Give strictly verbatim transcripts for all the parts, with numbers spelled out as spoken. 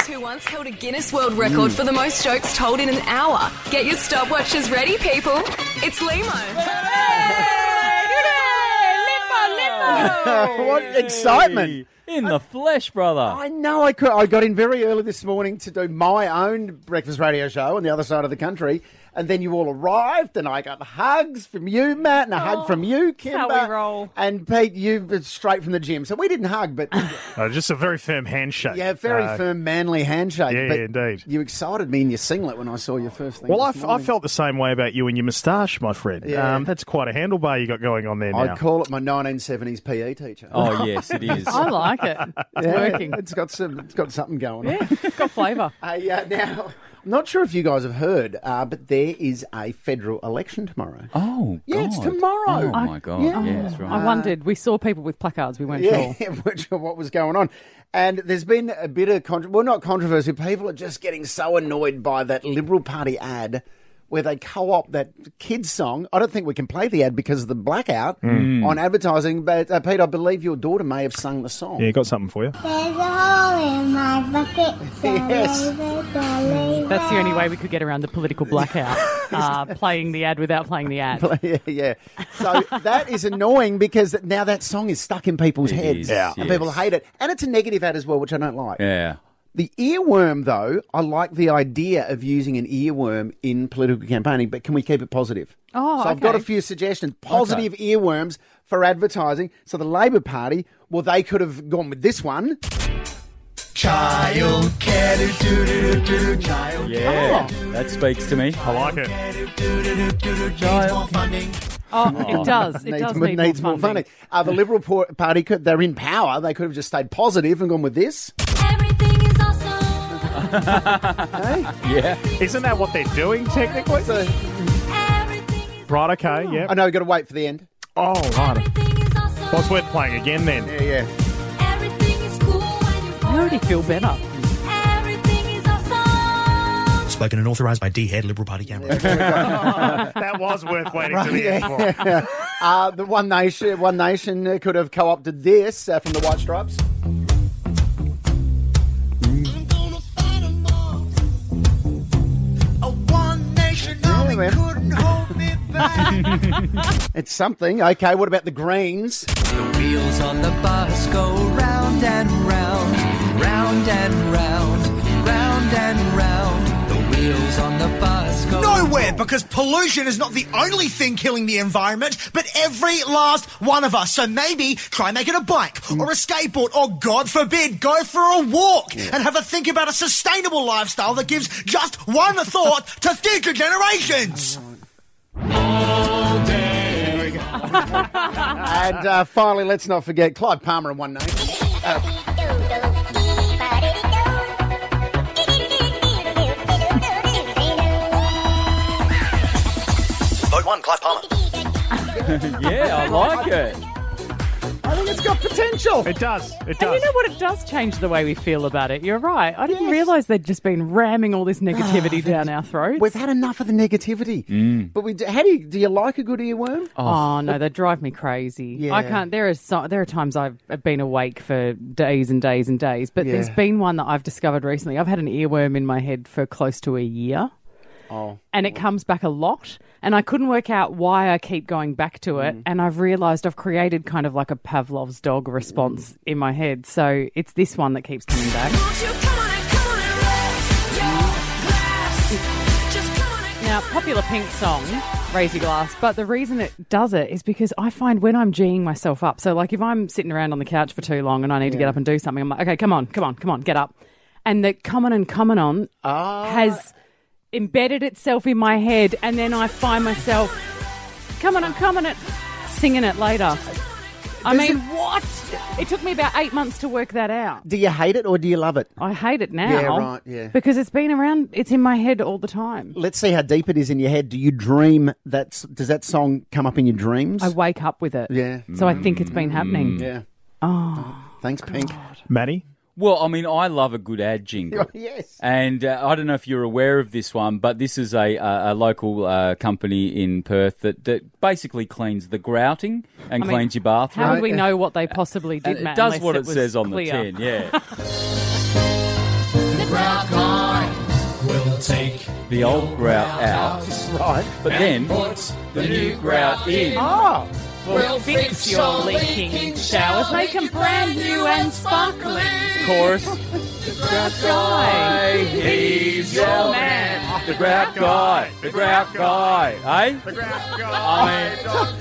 who once held a Guinness World Record for the most jokes told in an hour. Get your stopwatches ready, people. It's Limo. What excitement. In the flesh, brother. I know. I could. I got in very early this morning to do my own breakfast radio show on the other side of the country, and then you all arrived, and I got hugs from you, Matt, and a oh, hug from you, Kimber. How we roll. And Pete, you straight from the gym. So we didn't hug, but... oh, just a very firm handshake. Yeah, very uh, firm, manly handshake. Yeah, but indeed. You excited me in your singlet when I saw you first thing Well, I, this f- I morning. felt the same way about you and your moustache, my friend. Yeah. Um, that's quite a handlebar you got going on there now. I'd call it my nineteen seventies P E teacher. Oh, yes, it is. I like it. It's yeah, working. It's got some. It's got something going on. Yeah, it's got flavour. Uh, yeah, now, I'm not sure if you guys have heard, uh, but there is a federal election tomorrow. Oh, yeah, God. it's tomorrow. Oh, my God. Yeah. Yeah, that's right. I wondered. We saw people with placards. We weren't Yeah, sure. we weren't sure what was going on. And there's been a bit of, contro- well, not controversy. People are just getting so annoyed by that Liberal Party ad where they co-opt that kids song. I don't think we can play the ad because of the blackout Mm. on advertising. But, uh, Pete, I believe your daughter may have sung the song. Yeah, got something for you. There's a hole in my bucket. So Yes. That's the only way we could get around the political blackout. uh, playing the ad without playing the ad. yeah, yeah. So that is annoying because now that song is stuck in people's It heads. is, Yeah. And yes. people hate it. And it's a negative ad as well, which I don't like. Yeah. The earworm, though, I like the idea of using an earworm in political campaigning, but can we keep it positive? Oh, So I've got a okay. few suggestions. Positive earworms for advertising. So the Labor Party, well, they could have gone with this one. Child care, do, do, do, do, child Yeah, care. that speaks to me. I like it. Child funding. Oh, it does. It needs, does more, need needs more more funding. funding. Uh, the Liberal por- Party, could, they're in power. They could have just stayed positive and gone with this. Everything is awesome. Okay. Yeah. Isn't that what they're doing, technically? So, Everything is Right, okay, yeah. I know we've got to wait for the end. Oh, right. Everything is awesome. Well, it's worth playing again then. Yeah, yeah. Everything is cool when you I already feel better. Everything is awesome. Spoken and authorised by D Head, Liberal Party Canberra. That was worth waiting to the end for. Yeah. uh, the One Nation, One Nation uh, could have co-opted this uh, from the White Stripes. I'm gonna fight 'em all. A one nation army man. couldn't hold me back. It's something. Okay, what about the Greens? The wheels on the bus go round and round, round and round, round and round. The wheels on the bus go... Nowhere, because pollution is not the only thing killing the environment, but every last one of us. So maybe try make it a bike or a skateboard or, God forbid, go for a walk and have a think about a sustainable lifestyle that gives just one thought to future generations. And uh, finally, let's not forget Clive Palmer and One Nation. Uh, Vote one, Clive Palmer. Yeah, I like it. I think it's got potential. It does. It And does. you know what? It does change the way we feel about it. You're right. I didn't Yes. realise they'd just been ramming all this negativity down our throats. We've had enough of the negativity. But we do, how do you, do you like a good earworm? Oh, no, they drive me crazy. Yeah. I can't. There are so, there are times I've been awake for days and days and days, but there's Yeah. been one that I've discovered recently. I've had an earworm in my head for close to a year. Oh. And it comes back a lot, and I couldn't work out why I keep going back to it, and I've realised I've created kind of like a Pavlov's dog response in my head. So it's this one that keeps coming back. Now, popular Pink song, Raise Your Glass, but the reason it does it is because I find when I'm geeing myself up, so like if I'm sitting around on the couch for too long and I need to get up and do something, I'm like, okay, come on, come on, come on, get up. And the come on and coming on Ah. has embedded itself in my head, and then I find myself, come on and come on it, singing it later. I Does mean, it- what? It took me about eight months to work that out. Do you hate it or do you love it? I hate it now. Yeah, right, yeah. Because it's been around, it's in my head all the time. Let's see how deep it is in your head. Do you dream that? Does that song come up in your dreams? I wake up with it. Yeah. So I think it's been happening. Yeah. Oh. Thanks, Pink. Maddie? Well, I mean, I love a good ad jingle. Yes. And uh, I don't know if you're aware of this one, but this is a, a, a local uh, company in Perth that, that basically cleans the grouting and I mean, cleans your bathroom. How would we know what they possibly did, And Matt? it does unless what it was says on clear? the tin, yeah. We'll take the old grout out, Right. but then put the new grout in. Oh, We'll fix your leaking showers, make them brand new and sparkling. Chorus. Grout guy. He's your man. The grout guy. The grout guy. Eh? The grout guy.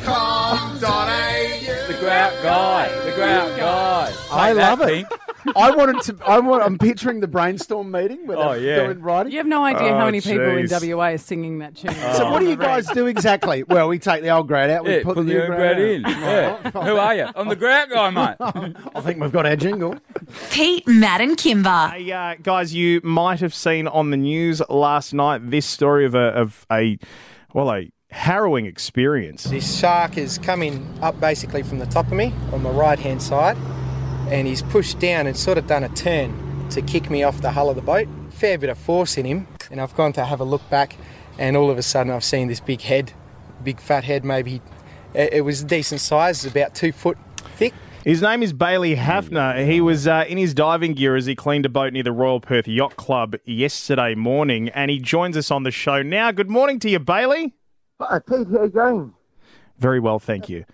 The grout guy. The grout guy. I Take love that, it. Pink. I wanted to. I want. I'm picturing the brainstorm meeting where Oh, they're yeah. doing writing. You have no idea Oh, how many people in jeez. W A are singing that tune. So what do you guys do exactly? Well, we take the old grade out. We Yeah, put, put the new new grade grout in. Yeah. Who are you? I'm the grout guy, mate. I think we've got our jingle. Pete, Matt, and Kimber. Hey, uh, guys, you might have seen on the news last night this story of a, of a well, a harrowing experience. This shark is coming up basically from the top of me on my right hand side, and he's pushed down and sort of done a turn to kick me off the hull of the boat. Fair bit of force in him, and I've gone to have a look back, and all of a sudden I've seen this big head, big fat head. Maybe it it was a decent size, about two foot thick. His name is Bailey Hafner. He was uh, in his diving gear as he cleaned a boat near the Royal Perth Yacht Club yesterday morning, and he joins us on the show now. Good morning to you, Bailey. Hi, Pete, how you going? Very well, thank you.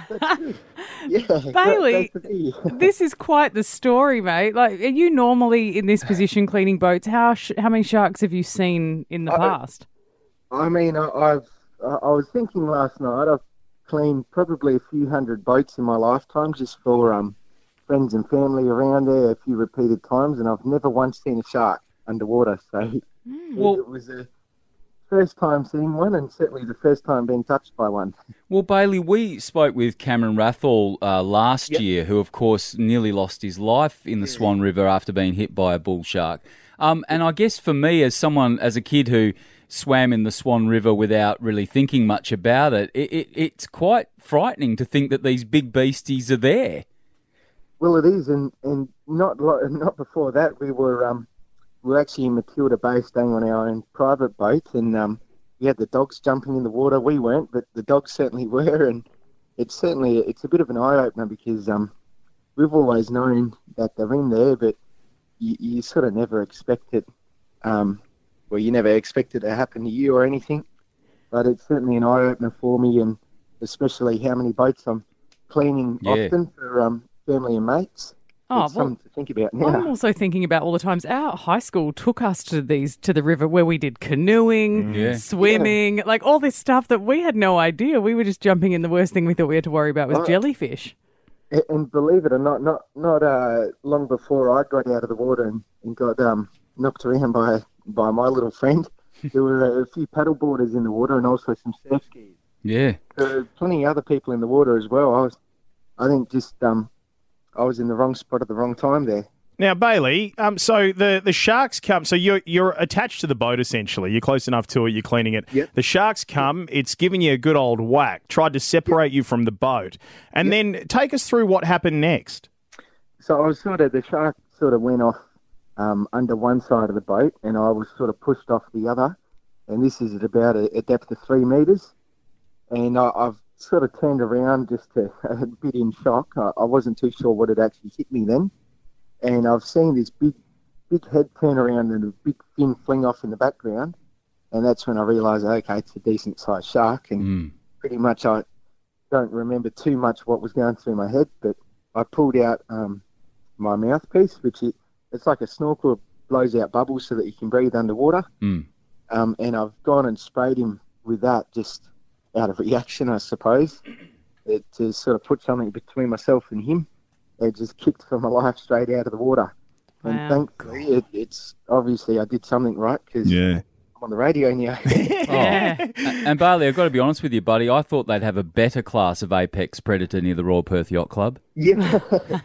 Yeah, Bailey, great to be here. this is quite the story, mate. Like, are you normally in this position cleaning boats? How sh- how many sharks have you seen in the I- past? I mean, I, I've I I was thinking last night. I've cleaned probably a few hundred boats in my lifetime, just for um friends and family around there, a few repeated times, and I've never once seen a shark underwater. So Well- it was the first time seeing one, and certainly the first time being touched by one. Well, Bailey, we spoke with Cameron Rathall uh, last Yep. year, who, of course, nearly lost his life in the Swan River after being hit by a bull shark. Um, and I guess for me, as someone, as a kid who swam in the Swan River without really thinking much about it, it, it it's quite frightening to think that these big beasties are there. Well, it is, and, and not lo- not before that. We were um we were actually in Matilda Bay, staying on our own private boat, and um we had the dogs jumping in the water. We weren't, but the dogs certainly were, and it's certainly it's a bit of an eye opener because um we've always known that they're in there, but you, you sort of never expect it. Um, well, you never expect it to happen to you or anything, but it's certainly an eye opener for me, and especially how many boats I'm cleaning Yeah. often for um. family and mates. Oh, It's well, something to think about I'm now. also thinking about all the times our high school took us to these to the river where we did canoeing, Yeah. swimming, like all this stuff that we had no idea. We were just jumping in. The worst thing we thought we had to worry about was Oh. jellyfish. A- And believe it or not, not not uh, long before I got out of the water and, and got um, knocked around by by my little friend, there were a few paddleboarders in the water and also some surf skis. Yeah. There were plenty of other people in the water as well. I was, I think, just um, I was in the wrong spot at the wrong time there. Now, Bailey, um, so the, the sharks come, so you're you're attached to the boat essentially. You're close enough to it, you're cleaning it. Yep. The sharks come, it's giving you a good old whack, tried to separate you from the boat. And then take us through what happened next. So I was sort of, the shark sort of went off um, under one side of the boat, and I was sort of pushed off the other. And this is at about a, a depth of three metres. And I, I've sort of turned around just to, a bit in shock. I, I wasn't too sure what had actually hit me then. And I've seen this big, big head turn around and a big fin fling off in the background. And that's when I realised, okay, it's a decent sized shark. And Mm. pretty much I don't remember too much what was going through my head, but I pulled out um, my mouthpiece, which it, it's like a snorkel, it blows out bubbles so that you can breathe underwater. Mm. Um, and I've gone and sprayed him with that just out of reaction, I suppose, it, to sort of put something between myself and him. It just kicked for my life straight out of the water. Wow. And thankfully, it, it's obviously I did something right because Yeah. I'm on the radio now. Yeah. A- And Bailey, I've got to be honest with you, buddy. I thought they'd have a better class of apex predator near the Royal Perth Yacht Club. Yeah.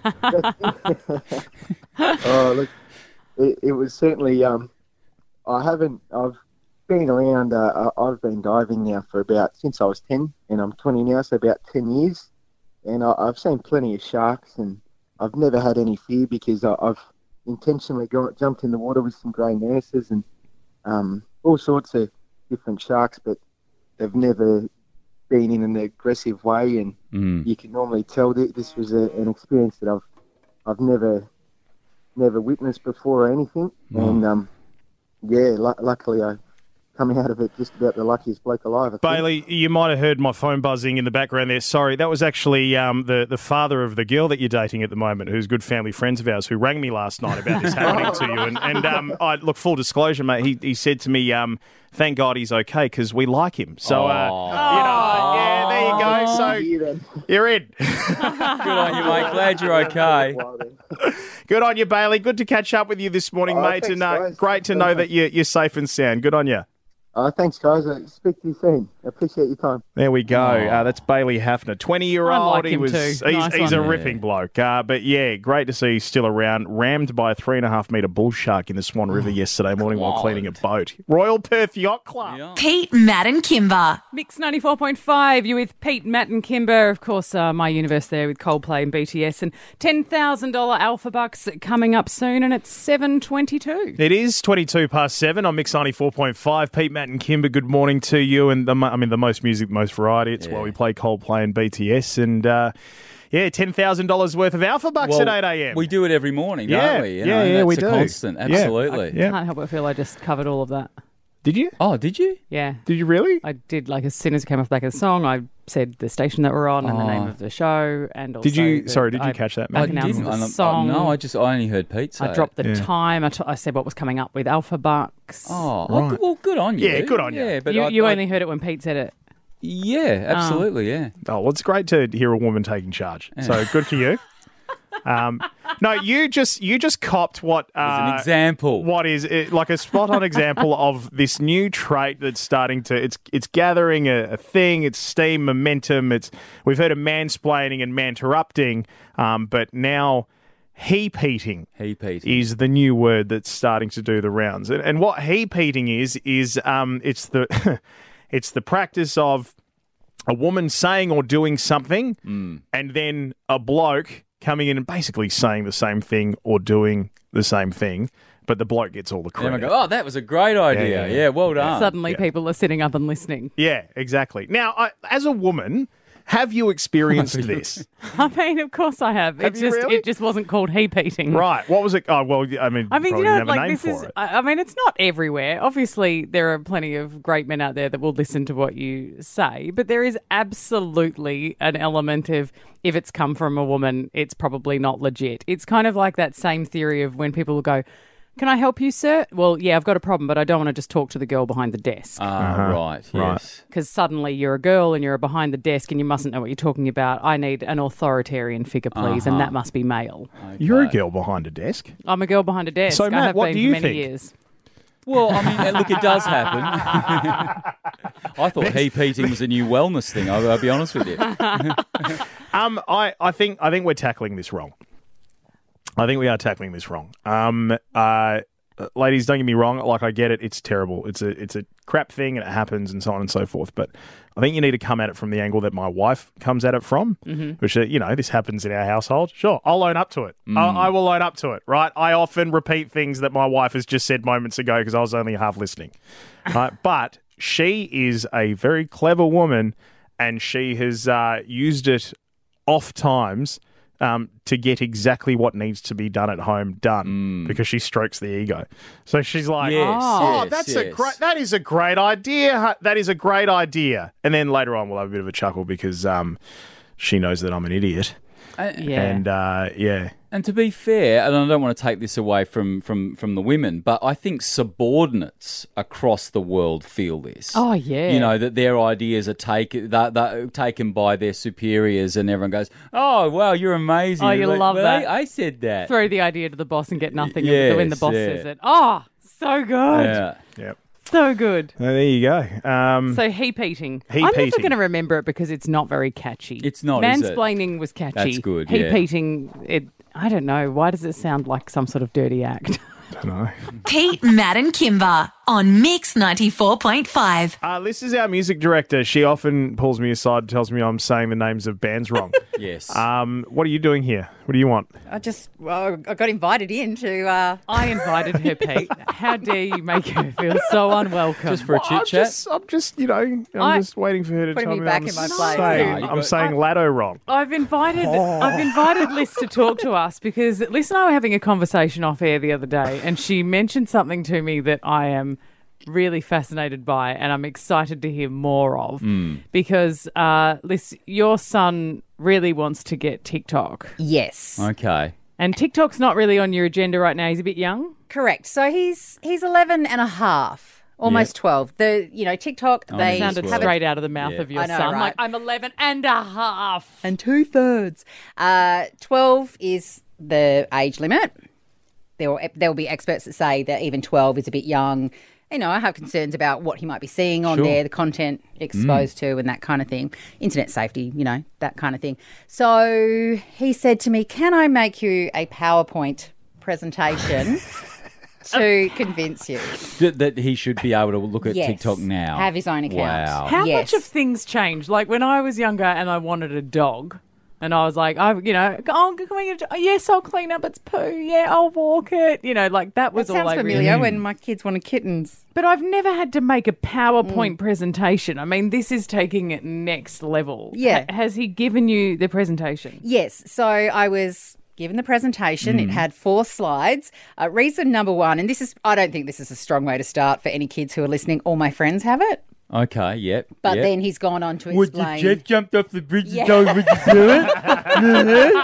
Oh, look, it, it was certainly. Um, I haven't. I've been around. Uh, I- I've been diving now for about since I was ten, and I'm twenty now, so about ten years. And I, I've seen plenty of sharks, and I've never had any fear because I, I've intentionally got, jumped in the water with some grey nurses and um, all sorts of different sharks, but they've never been in an aggressive way, and Mm. you can normally tell that this was a, an experience that I've I've never never witnessed before or anything. Wow. And um, yeah, lu- luckily I coming out of it just about the luckiest bloke alive. I think. Bailey, you might have heard my phone buzzing in the background there. Sorry, that was actually um, the, the father of the girl that you're dating at the moment, who's good family friends of ours, who rang me last night about this happening to you. And, and um, I look, full disclosure, mate, he, he said to me, um, thank God he's okay because we like him. So, uh, you know, yeah, there you go. So you're in. Good on you, mate. Glad you're okay. Good on you, Bailey. Good to catch up with you this morning, Oh, mate. thanks, and uh, guys. great to know that you're, you're safe and sound. Good on you. Uh, thanks, guys. I speak to you soon. I appreciate your time. There we go. Uh, that's Bailey Hafner, twenty-year-old. I like he him was. too. He's, Nice he's a one. ripping bloke. Uh, but yeah, great to see he's still around. Rammed by a three and a half metre bull shark in the Swan River yesterday morning while cleaning a boat. Royal Perth Yacht Club. Pete, Matt, and Kimber. Mix ninety-four point five, you with Pete, Matt and Kimber. Of course, uh, my universe there with Coldplay and B T S. And ten thousand dollars Alpha Bucks coming up soon, and it's seven twenty-two. It is twenty-two past seven on Mix ninety-four point five. Pete, Matt and Kimber, good morning to you. And the, mo- I mean, the most music, the most variety. It's why we play Coldplay and B T S. And uh, yeah, ten thousand dollars worth of Alpha Bucks Well, at eight a.m. We do it every morning, Yeah, don't we? You yeah, know, yeah, that's we a do. constant. Yeah. Absolutely. Yeah. Can't help but feel I just covered all of that. Did you? Oh, did you? Yeah. Did you really? I did, like, as soon as it came off the back of the song, I said the station that we're on and the Oh. name of the show. And also Did you? that Sorry, did you I catch that, back Matt? announced didn't. the I- I- song. no, I just I only heard Pete say I dropped the Yeah. time. I, t- I said what was coming up with Alpha Bucks. Oh, well, Right. well, good on you. Yeah, good on you. Yeah, but you I, you I- only heard it when Pete said it. Yeah, absolutely. Yeah. Oh, well, it's great to hear a woman taking charge. So good for you. Um, no, you just you just copped what As uh, an example. what is it, like a spot on example of this new trait that's starting to it's it's gathering a, a thing. It's steam, momentum. It's we've heard of mansplaining and manterrupting, um, but now heap eating Heap eating. is the new word that's starting to do the rounds. And, and what heap eating is is um, it's the it's the practice of a woman saying or doing something, Mm. and then a bloke coming in and basically saying the same thing or doing the same thing, but the bloke gets all the And then I credit. go, oh, that was a great idea. yeah, Yeah, yeah. well done. Suddenly yeah. people are sitting up and listening. Yeah, exactly. Now, I, as a woman, have you experienced this? I mean, of course I have. Have It you just really? it just wasn't called heap eating. Right. What was it? Oh, well, I mean, I mean, probably you know, didn't have a like name this for is. it. I I mean, it's not everywhere. Obviously, there are plenty of great men out there that will listen to what you say, but there is absolutely an element of if it's come from a woman, it's probably not legit. It's kind of like that same theory of when people will go, "Can I help you, sir?" Well, yeah, I've got a problem, but I don't want to just talk to the girl behind the desk. Ah, right, yes. Because suddenly you're a girl and you're behind the desk and you mustn't know what you're talking about. I need an authoritarian figure, please, and Uh-huh. that must be male. You're a girl behind a desk. I'm a girl behind a desk. So, I Matt, have what been do for you many think? years. Well, I mean, look, it does happen. I thought heap eating was a new wellness thing. I'll, I'll be honest with you. Um, I, I think I think we're tackling this wrong. I think we are tackling this wrong. Um, uh, ladies, don't get me wrong. Like, I get it. It's terrible. It's a it's a crap thing, and it happens, and so on and so forth. But I think you need to come at it from the angle that my wife comes at it from, Mm-hmm. which, uh, you know, this happens in our household. Sure, I'll own up to it. I, I will own up to it, right? I often repeat things that my wife has just said moments ago because I was only half listening. Right? But she is a very clever woman, and she has uh, used it oft times um, to get exactly what needs to be done at home done because she strokes the ego. So she's like, Yes, "Oh, yes, that's a yes. great. That is a great idea. huh? That is a great idea." And then later on, we'll have a bit of a chuckle because um, she knows that I'm an idiot. Yeah. And uh, yeah, And to be fair, and I don't want to take this away from, from, from the women, but I think subordinates across the world feel this. Oh, yeah. You know, that their ideas are take, that, that, taken by their superiors, and everyone goes, oh, wow, you're amazing. Oh, you Like, love well, that. I, I said that. Throw the idea to the boss and get nothing Yes, when the boss yeah. says it. Oh, so good. Yeah. yep. So good. Uh, there you go. Um, So heap eating. Heap I'm never eating. going to remember it because it's not very catchy. It's not, is it? Mansplaining was catchy. That's good, Heap yeah. eating, it. I don't know. Why does it sound like some sort of dirty act? I don't know. Pete, Matt, and Kimber. on Mix ninety-four point five. Uh, Liz is our music director. She often pulls me aside and tells me I'm saying the names of bands wrong. Yes. Um, what are you doing here? What do you want? I just, well, I got invited in to. Uh... I invited her, Pete. How dare you make her feel so unwelcome? Just for a Well, chit I'm chat? just, I'm just, you know, I'm I- just waiting for her to Putting tell me me back I'm in my saying, place. No, you I'm got- saying Laddo wrong. I've invited I've invited Liz to talk to us because Liz and I were having a conversation off air the other day, and she mentioned something to me that I am really fascinated by, and I'm excited to hear more of. Because uh, Liz, your son really wants to get TikTok, Yes. Okay. and TikTok's not really on your agenda right now. He's a bit young. Correct. So he's he's eleven and a half, almost Yeah. twelve. The you know TikTok Oh, they yes, Sounded well. straight out of the mouth Yeah. of your I know, son. right? Like, I'm eleven and a half. and two thirds. Uh, twelve is the age limit. There will there will be experts that say that even twelve is a bit young. You know, I have concerns about what he might be seeing on Sure. there, the content exposed to, and that kind of thing. Internet safety, you know, that kind of thing. So he said to me, "Can I make you a PowerPoint presentation to convince you?" That, that he should be able to look at Yes. TikTok now. Have his own account. Wow. How Yes. much of things change? Like when I was younger and I wanted a dog, and I was like, I, you know, oh, can we get a dog? Yes, I'll clean up its poo. Yeah, I'll walk it. You know, like that was That all sounds I familiar really. when my kids wanted kittens. But I've never had to make a Mm. PowerPoint presentation. I mean, this is taking it next level. Yeah. Ha- has he given you the presentation? Yes. So I was given the presentation. It had four slides. Uh, reason number one, and this is, I don't think this is a strong way to start for any kids who are listening. All my friends have it. Okay, yep. But yep. then he's gone on to explain. jumped off the bridge Yeah. told me to do it?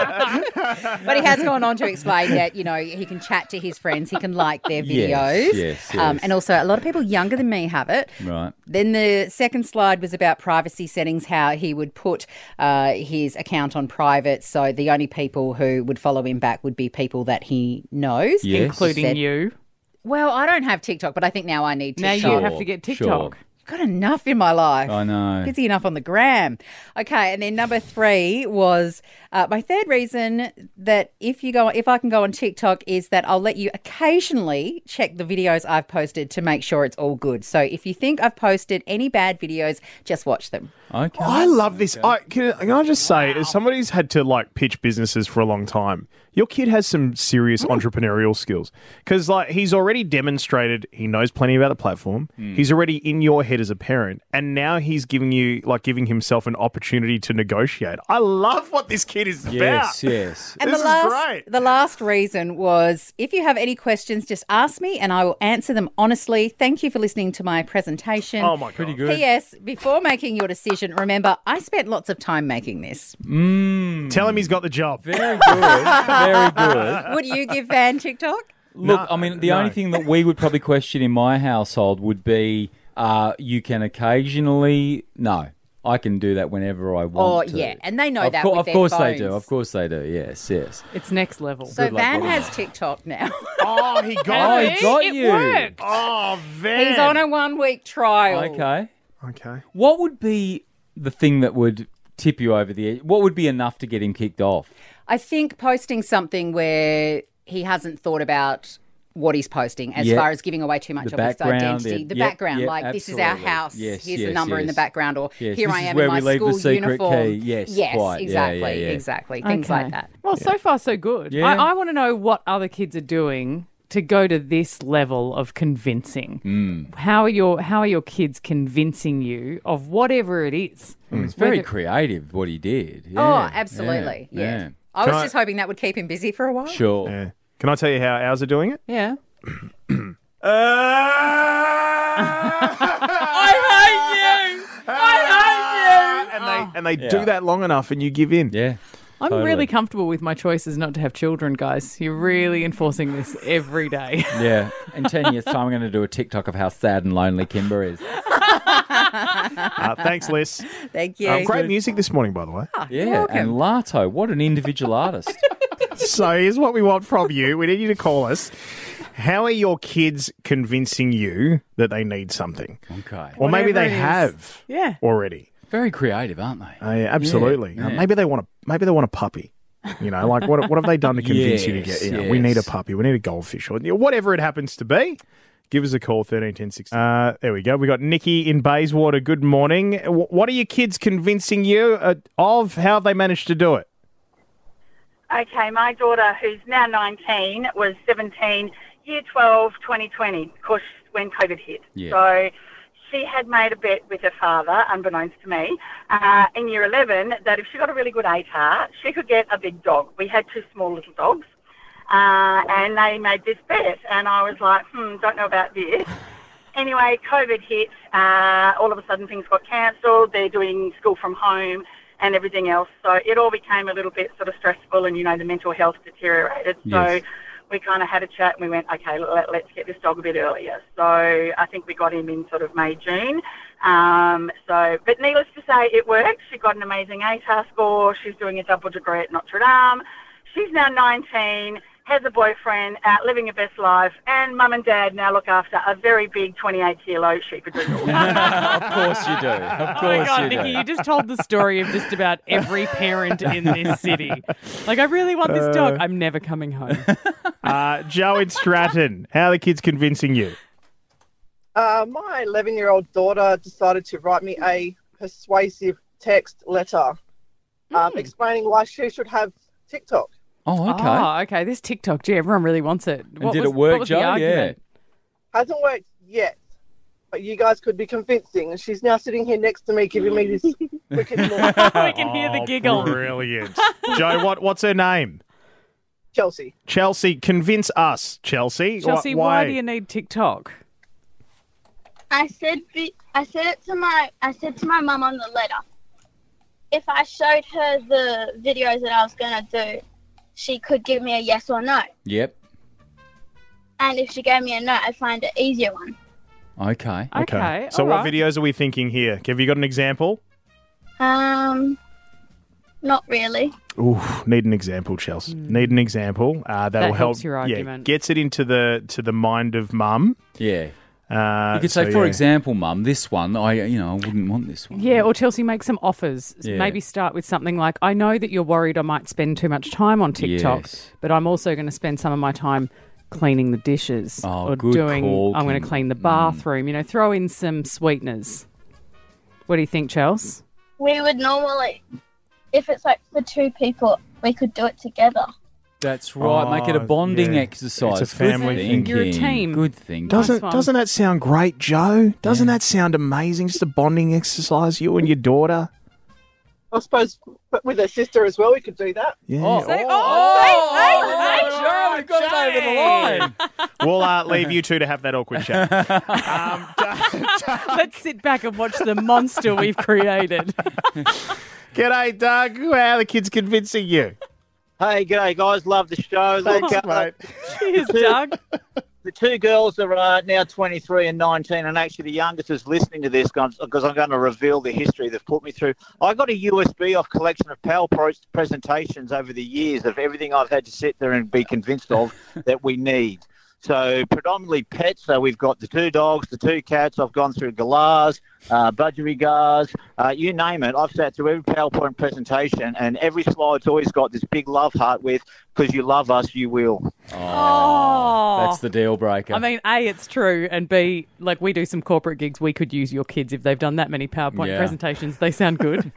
But he has gone on to explain that, you know, he can chat to his friends, he can like their videos. Yes, yes, Um, yes. and also, a lot of people younger than me have it. Right. Then the second slide was about privacy settings, how he would put uh, his account on private. So the only people who would follow him back would be people that he knows. Yes. Including Said- you. Well, I don't have TikTok, but I think now I need Now TikTok. you have to get Sure. TikTok. I've got enough in my life. I know. Busy enough on the gram. Okay, and then number three was uh, my third reason that if you go, if I can go on TikTok, is that I'll let you occasionally check the videos I've posted to make sure it's all good. So if you think I've posted any bad videos, just watch them. Okay. I love this. I, can, can I just say, as somebody who's had to like pitch businesses for a long time, your kid has some serious entrepreneurial skills because like he's already demonstrated he knows plenty about the platform. He's already in your head as a parent, and now he's giving you like giving himself an opportunity to negotiate. I love what this kid is Yes, about. yes. And This the is last, great. the last reason was if you have any questions, just ask me and I will answer them honestly. Thank you for listening to my presentation. Oh my god, Pretty good. P S. Before making your decision, remember I spent lots of time making this. Tell him he's got the job. Very good. Very good. Would you give Van TikTok? Look, I mean, the no. only thing that we would probably question in my household would be uh, you can occasionally. No, I can do that whenever I Oh, want to. yeah, and they know Of, that cour- with of their course they do. phones. Of course they do. Yes, yes. It's next level. So Good luck Van with has that. TikTok now. Oh, he Oh, got he it. got it you. worked. Oh, Van. He's on a one-week trial. Okay. Okay. What would be the thing that would tip you over the edge? What would be enough to get him kicked off? I think posting something where he hasn't thought about what he's posting as Yep. far as giving away too much The of his background, identity. yeah, The yep, background, yep, like this is our absolutely. house. Yes, Here's the yes, number in the yes. background, or Yes, here this I is am where in my we leave the school secret uniform. key. Yes, yes, quite. Yeah, exactly, yeah, yeah. exactly. Things Okay. like that. Well, so far so good. Yeah. I, I want to know what other kids are doing to go to this level of convincing. Hmm. How are your How are your kids convincing you of whatever it is? It's very Whether- creative what he did. Oh, Yeah, absolutely. Yeah. yeah. I was Can I- just hoping that would keep him busy for a while. Sure. Yeah. Can I tell you how ours are doing it? Yeah. Uh, I hate you. I hate you. and they and they Yeah. do that long enough, and you give in. Yeah. I'm Totally. really comfortable with my choices not to have children, guys. You're really enforcing this every day. Yeah. In ten years' time, I'm going to do a TikTok of how sad and lonely Kimber is. Uh, thanks, Liz. Thank you. Um, great music this morning, by the way. Yeah. And Lato, what an individual artist. So here's what we want from you. We need you to call us. How are your kids convincing you that they need something? Okay. Or maybe Whatever they it is. have Yeah. already. Very creative, aren't they? Uh, yeah, absolutely. Yeah, Uh, yeah. maybe they want a maybe they want a puppy. You know, like what what have they done to convince you to Yes, get? You know, we need a yes. puppy. We need a goldfish, or you know, whatever it happens to be. give us a call, thirteen ten sixty. Uh, there we go. We got Nikki in Bayswater. Good morning. W- What are your kids convincing you uh, of? How have they managed to do it? Okay, my daughter, who's now nineteen, was seventeen, year twelve, twenty twenty, of course, when COVID hit. Yeah. So she had made a bet with her father, unbeknownst to me, uh, in year eleven, that if she got a really good A T A R, she could get a big dog. We had two small little dogs, uh, and they made this bet, and I was like, hmm, don't know about this. Anyway, COVID hit. Uh, all of a sudden, things got cancelled. They're doing school from home and everything else. So it all became a little bit sort of stressful, and, you know, the mental health deteriorated. Yes. So we kind of had a chat, and we went, okay, let, let's get this dog a bit earlier. So I think we got him in sort of May, June. Um, so, but needless to say, it worked. She got an amazing A T A R score. She's doing a double degree at Notre Dame. She's now nineteen. Has a boyfriend, out living her best life, and mum and dad now look after a very big twenty-eight kilo sheepadoodle. Of course you do. Of course Oh my God, you Nikki, do. you just told the story of just about every parent in this city. Like, I really want this dog. I'm never coming home. Uh, Joe in Stratton. How are the kids convincing you? Uh, my eleven-year-old daughter decided to write me a persuasive text letter um, explaining why she should have TikTok. Oh, okay. Oh, okay. This TikTok, gee, everyone really wants it. And did it work, Joe? Yeah. Hasn't worked yet, but you guys could be convincing. And she's now sitting here next to me giving me this wicked look. We can hear the Oh, giggle. Brilliant. Joe, what, what's her name? Chelsea. Chelsea. Convince us, Chelsea. Chelsea, Wh- why do you need TikTok? I said be- I said it to my I said to my mum on the letter. If I showed her the videos that I was gonna do, she could give me a yes or no. Yep. And if she gave me a no, I'd find an easier one. Okay. Okay. So all what right. videos are we thinking here? Have you got an example? Um, not really. Ooh, need an example, Chelsea. Need an example. Uh, that'll That help. helps your yeah, argument. gets it into the to the mind of mum. Yeah. Uh, You could so, say, for yeah. example, Mum, this one, I, you know, I wouldn't want this one. Yeah, or Chelsea, make some offers. Yeah. Maybe start with something like, I know that you're worried I might spend too much time on TikTok, Yes. but I'm also going to spend some of my time cleaning the dishes Oh, or good doing, call, I'm going Kim. to clean the bathroom. You know, throw in some sweeteners. What do you think, Chels? We would normally, if it's like for two people, we could do it together. That's right. Make it a Oh, bonding yeah. exercise. It's a family Good thing. You're a thinking. team. Good thing. Doesn't one. doesn't that sound great, Joe? Doesn't that sound amazing? Just a bonding exercise, you and your daughter. I suppose but with her sister as well, we could do that. Yeah. Oh, Say- oh, oh, say- hey, hey, Joe, we got it over the line. We'll uh, leave you two to have that awkward chat. um, Let's sit back and watch the monster we've created. G'day, Doug. How are the kids convincing you? Hey, g'day, guys. Love the show. Thanks, Look, uh, mate. Cheers, Doug. the two girls are uh, now twenty-three and nineteen, and actually the youngest is listening to this because I'm going to reveal the history they've put me through. I got a U S B off collection of PowerPoint presentations over the years of everything I've had to sit there and be convinced of that we need. So predominantly pets. So we've got the two dogs, the two cats. I've gone through galahs, uh, budgerigars, uh, you name it. I've sat through every PowerPoint presentation, and every slide's always got this big love heart with, because you love us, you will. Oh. That's the deal breaker. I mean, A, it's true, and B, like we do some corporate gigs, we could use your kids if they've done that many PowerPoint Yeah. presentations. They sound good.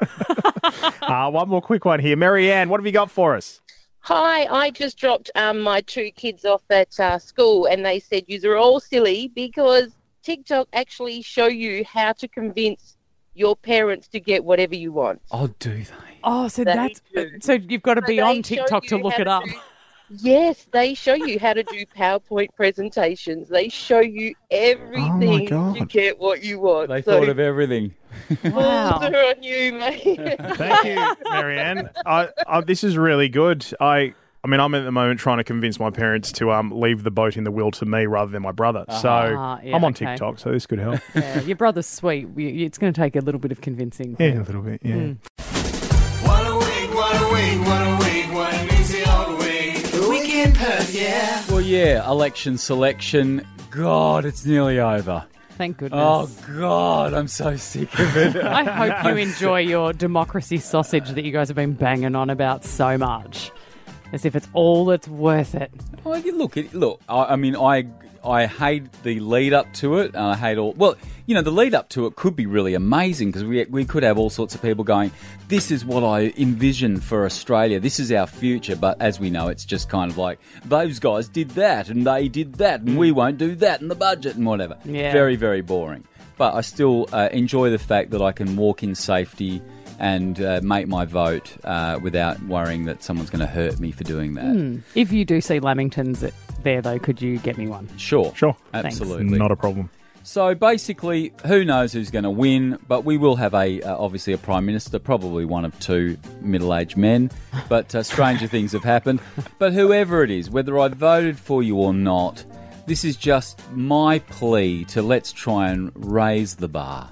Uh, one more quick one here. Marianne, what have you got for us? Hi, I just dropped um, my two kids off at uh, school, and they said you're all silly because TikTok actually show you how to convince your parents to get whatever you want. Oh, do they? Oh, so They that's do. so you've got to So be they on show TikTok to you look how it to up. do- Yes, they show you how to do PowerPoint presentations. They show you everything to God. get what you want. They so thought of everything. Wow. balls are on you, mate. Thank you, Marianne. I, I, this is really good. I, I mean, I'm at the moment trying to convince my parents to um leave the boat in the will to me rather than my brother. So Ah, yeah, I'm on okay. TikTok, so this could help. Yeah, your brother's sweet. You- you- It's going to take a little bit of convincing. Yeah, a little bit. Yeah. Mm. What a week, what a week, what a week, what an easy old week. The week in Perth, yeah. Well, yeah, election selection. God, it's nearly over. Thank goodness. Oh, God, I'm so sick of it. I hope you enjoy your democracy sausage that you guys have been banging on about so much. as if it's all that's worth it. Oh, you look, it, look. I, I mean, I I hate the lead up to it, and I hate all. Well, you know, the lead up to it could be really amazing because we we could have all sorts of people going, "This is what I envision for Australia. This is our future." But as we know, it's just kind of like those guys did that, and they did that, and we won't do that in the budget and whatever. Yeah. Very, very boring. But I still uh, enjoy the fact that I can walk in safety and uh, make my vote uh, without worrying that someone's going to hurt me for doing that. Hmm. If you do see Lamingtons there, though, could you get me one? Sure. Sure. Absolutely. Not a problem. So basically, who knows who's going to win, but we will have a uh, obviously a Prime Minister, probably one of two middle-aged men, but uh, stranger things have happened. But whoever it is, whether I voted for you or not, this is just my plea to let's try and raise the bar.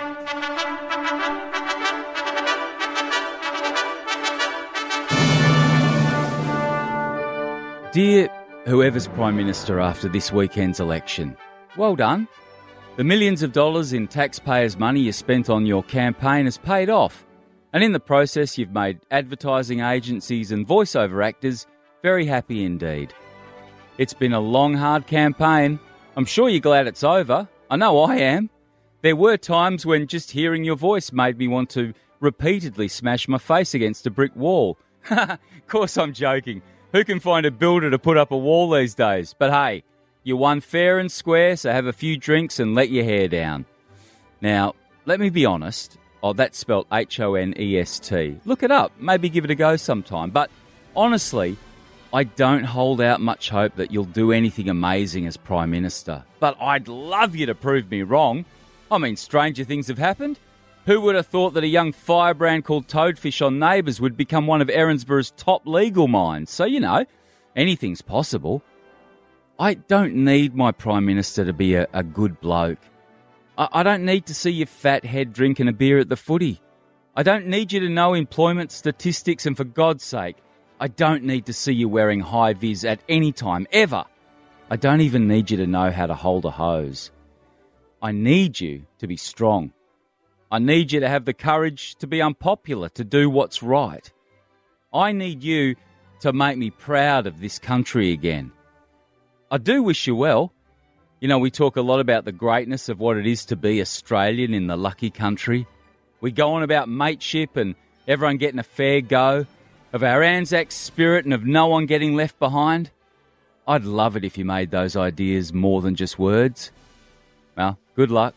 Dear whoever's Prime Minister after this weekend's election, well done. The millions of dollars in taxpayers' money you spent on your campaign has paid off. And in the process, you've made advertising agencies and voiceover actors very happy indeed. It's been a long, hard campaign. I'm sure you're glad it's over. I know I am. There were times when just hearing your voice made me want to repeatedly smash my face against a brick wall. Of course I'm joking. Who can find a builder to put up a wall these days? But hey, you won fair and square, so have a few drinks and let your hair down. Now, let me be honest. Oh, that's spelled H O N E S T. Look it up. Maybe give it a go sometime. But honestly, I don't hold out much hope that you'll do anything amazing as Prime Minister. But I'd love you to prove me wrong. I mean, stranger things have happened. Who would have thought that a young firebrand called Toadfish on Neighbours would become one of Erinsborough's top legal minds? So, you know, anything's possible. I don't need my Prime Minister to be a, a good bloke. I, I don't need to see your fat head drinking a beer at the footy. I don't need you to know employment statistics, and for God's sake, I don't need to see you wearing high-vis at any time, ever. I don't even need you to know how to hold a hose. I need you to be strong. I need you to have the courage to be unpopular, to do what's right. I need you to make me proud of this country again. I do wish you well. You know, we talk a lot about the greatness of what it is to be Australian in the lucky country. We go on about mateship and everyone getting a fair go, of our Anzac spirit and of no one getting left behind. I'd love it if you made those ideas more than just words. Well, good luck.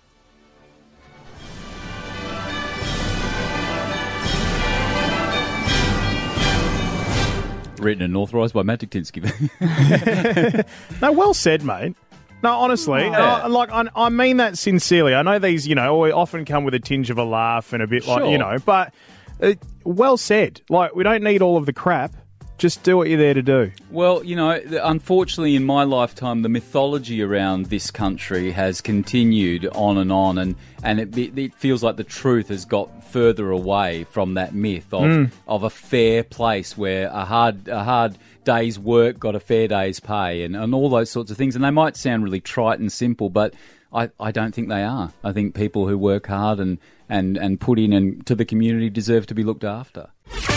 Written and authorised by Matt Dictinsky. No, well said, mate. No, honestly, Oh. I, like I, I mean that sincerely. I know these, you know, often come with a tinge of a laugh and a bit like, Sure. you know, but uh, well said. Like, we don't need all of the crap. Just do what you're there to do. Well, you know, unfortunately in my lifetime, the mythology around this country has continued on and on, and, and it, it feels like the truth has got further away from that myth of, Mm. of a fair place where a hard a hard day's work got a fair day's pay, and, and all those sorts of things. And they might sound really trite and simple, but I, I don't think they are. I think people who work hard and, and, and put in and to the community deserve to be looked after.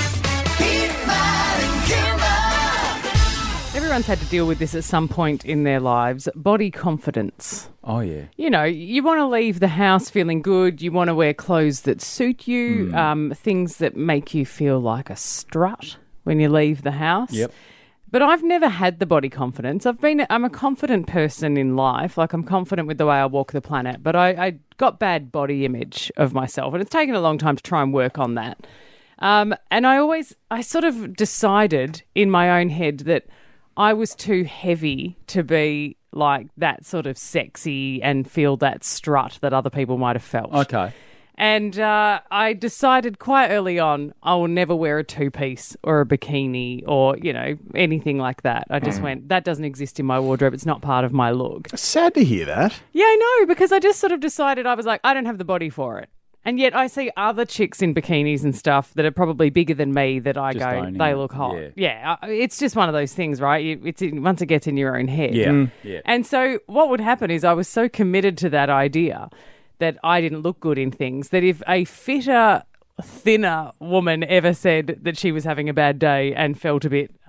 Everyone's had to deal with this at some point in their lives. Body confidence. Oh, yeah. You know, you want to leave the house feeling good. You want to wear clothes that suit you, Mm. um, things that make you feel like a strut when you leave the house. Yep. But I've never had the body confidence. I've been, I'm a confident person in life. Like, I'm confident with the way I walk the planet. But I, I got bad body image of myself. And it's taken a long time to try and work on that. Um, and I always, I sort of decided in my own head that I was too heavy to be like that sort of sexy and feel that strut that other people might have felt. Okay. And uh, I decided quite early on I will never wear a two-piece or a bikini or, you know, anything like that. I just Mm. went, that doesn't exist in my wardrobe. It's not part of my look. Sad to hear that. Yeah, I know, because I just sort of decided, I was like, I don't have the body for it. And yet I see other chicks in bikinis and stuff that are probably bigger than me that I Just go, owning they it. look hot. Yeah. Yeah, I- it's just one of those things, right? You, it's in, once it gets in your own head. Yeah, Mm. yeah. And so what would happen is I was so committed to that idea that I didn't look good in things, that if a fitter, thinner woman ever said that she was having a bad day and felt a bit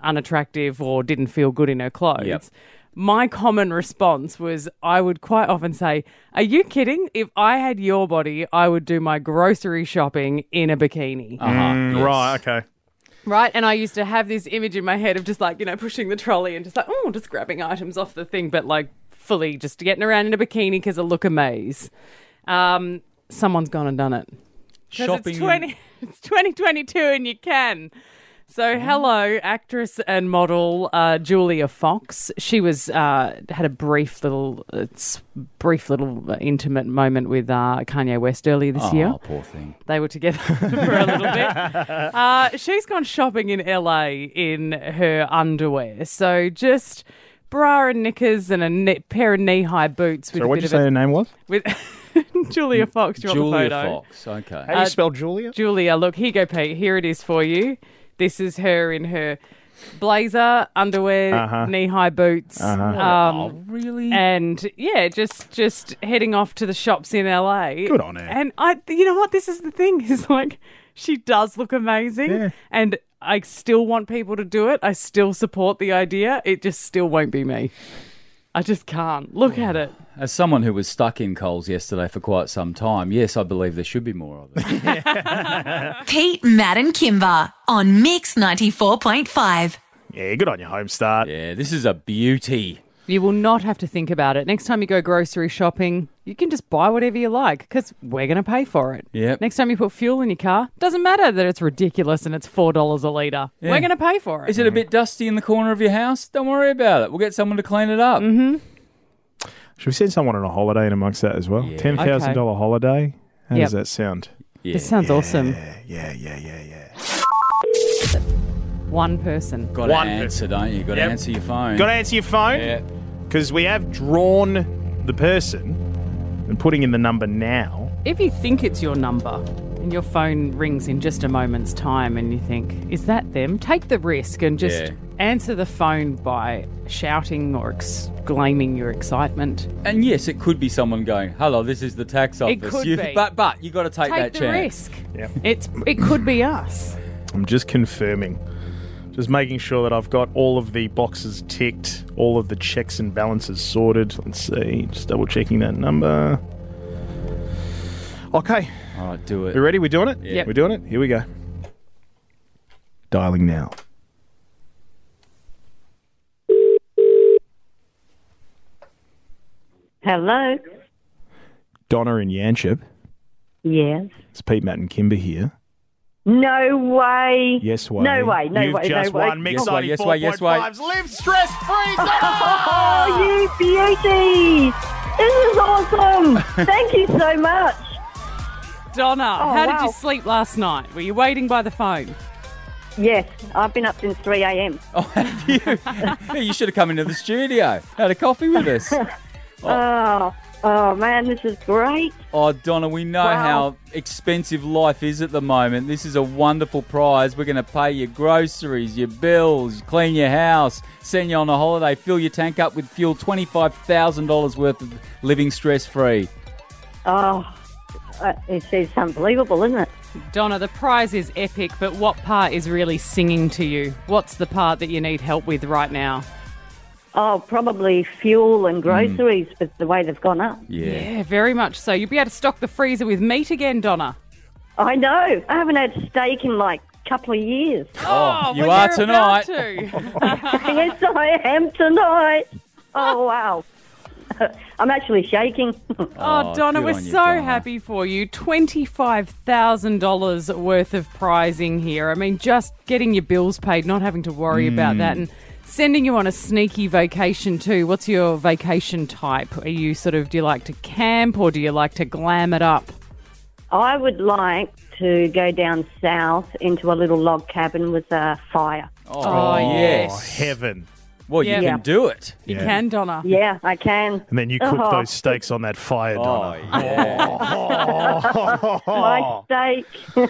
unattractive or didn't feel good in her clothes. Yep. My common response was I would quite often say, are you kidding? If I had your body, I would do my grocery shopping in a bikini. Uh-huh. Mm, yes. Right, okay. Right? And I used to have this image in my head of just like, you know, pushing the trolley and just like, oh, just grabbing items off the thing, but like fully just getting around in a bikini because I look amaze. Um, someone's gone and done it. 'Cause Shopping It's, twenty, it's twenty twenty-two and you can. So, hello, actress and model uh, Julia Fox. She was uh, had a brief little, uh, s- brief little uh, intimate moment with uh, Kanye West earlier this Oh, year. poor thing. They were together for a little bit. Uh, she's gone shopping in L A in her underwear. So, just bra and knickers and a ne- pair of knee-high boots with So a what bit did you of say a, her name was? with Julia Fox. Do you want the Julia photo? Fox, okay. How do you Uh, spell Julia? Julia, look, here you go, Pete. Here it is for you. This is her in her blazer, underwear, Uh-huh. knee-high boots. Uh-huh. Um, Oh, really? And yeah, just just heading off to the shops in L A. Good on her. And I, you know what? This is the thing. Is like she does look amazing, Yeah. and I still want people to do it. I still support the idea. It just still won't be me. I just can't look at it. As someone who was stuck in Coles yesterday for quite some time, yes, I believe there should be more of it. Pete, Matt, and Kimber on Mix ninety-four point five. Yeah, good on your home start. Yeah, this is a beauty. You will not have to think about it. Next time you go grocery shopping, you can just buy whatever you like because we're going to pay for it. Yep. Next time you put fuel in your car, doesn't matter that it's ridiculous and it's four dollars a litre. Yeah. We're going to pay for it. Is it a bit dusty in the corner of your house? Don't worry about it. We'll get someone to clean it up. Mm-hmm. Should we send someone on a holiday in amongst that as well? ten thousand dollars holiday? How Yep. does that sound? Yeah. This sounds awesome. Yeah, yeah, yeah, yeah. One person. Got to One answer, don't you? Got to Yep. answer your phone. Got to answer your phone? Yeah. Because we have drawn the person and putting in the number now. If you think it's your number and your phone rings in just a moment's time and you think, is that them? Take the risk and just Yeah. answer the phone by shouting or exclaiming your excitement. And yes, it could be someone going, hello, this is the tax office. It could You- be. But, but you got to take, Take that the chance. risk. Yep. It's It could be us. I'm just confirming. Just making sure that I've got all of the boxes ticked, all of the checks and balances sorted. Let's see. Just double checking that number. Okay. All right, do it. You ready? We're doing it? Yep. We're doing it? Here we go. Dialing now. Hello. Donna in Yanchep. Yes. It's Pete, Matt and Kimber here. No way. Yes way. No way. No You've way. just no way. won Mix Yes way, yes way, yes way. ninety-four point five's Live Stress Free. Oh, you beauty. This is awesome. Thank you so much. Donna, Oh, how did you wow. sleep last night? Were you waiting by the phone? Yes, I've been up since three a.m. Oh, have you? Yeah, you should have come into the studio, had a coffee with us. Oh, oh man, this is great. Oh, Donna, we know Wow. how expensive life is at the moment. This is a wonderful prize. We're going to pay your groceries, your bills, clean your house, send you on a holiday, fill your tank up with fuel, twenty-five thousand dollars worth of living stress-free. Oh, uh, it's, it's unbelievable, isn't it? Donna, the prize is epic, but what part is really singing to you? What's the part that you need help with right now? Oh, probably fuel and groceries with the way they've gone up. Yeah, very much so. You'll be able to stock the freezer with meat again, Donna. I know. I haven't had steak in like a couple of years. Oh, you well, are you're tonight. about to. Yes, I am tonight. Oh, wow. I'm actually shaking. Oh, Donna, good we're on you, so Donna. happy for you. twenty-five thousand dollars worth of prizing here. I mean, just getting your bills paid, not having to worry about that, and sending you on a sneaky vacation too. What's your vacation type? Are you sort of, do you like to camp or do you like to glam it up? I would like to go down south into a little log cabin with a fire. Oh, yes. Oh, heaven. Well, you Yeah. can do it. You Yeah. can, Donna. Yeah, I can. And then you cook Oh. those steaks on that fire, Oh, Donna. yeah. My steak.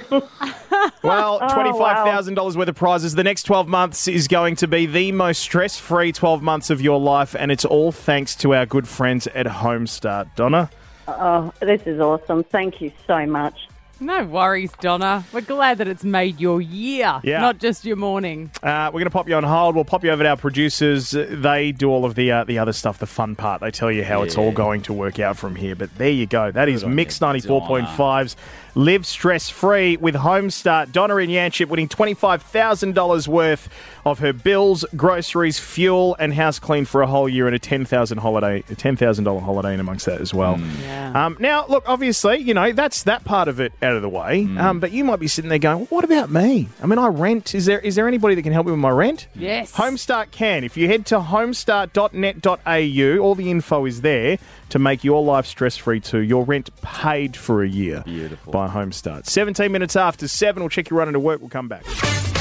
Well, Oh, twenty-five thousand dollars worth of prizes. The next twelve months is going to be the most stress-free twelve months of your life, and it's all thanks to our good friends at Homestart. Donna? Oh, this is awesome. Thank you so much. No worries, Donna. We're glad that it's made your year, Yeah. not just your morning. Uh, we're going to pop you on hold. We'll pop you over to our producers. They do all of the uh, the other stuff, the fun part. They tell you how it's all going to work out from here. But there you go. That is Good on Mix you, ninety-four point five's Live Stress-Free with Homestart. Donna in Yanchep winning twenty-five thousand dollars worth of her bills, groceries, fuel, and house clean for a whole year, and a ten thousand dollars holiday, a ten thousand dollars holiday in amongst that as well. Yeah. Um, now, look, obviously, you know, that's that part of it out of the way. Um, but you might be sitting there going, well, what about me? I mean, I rent. Is there is there anybody that can help me with my rent? Yes. Homestart can. If you head to homestart dot net dot a u, all the info is there to make your life stress-free too. Your rent paid for a year. Beautiful. By Homestart. seventeen minutes after seven. We'll check you running to work. We'll come back.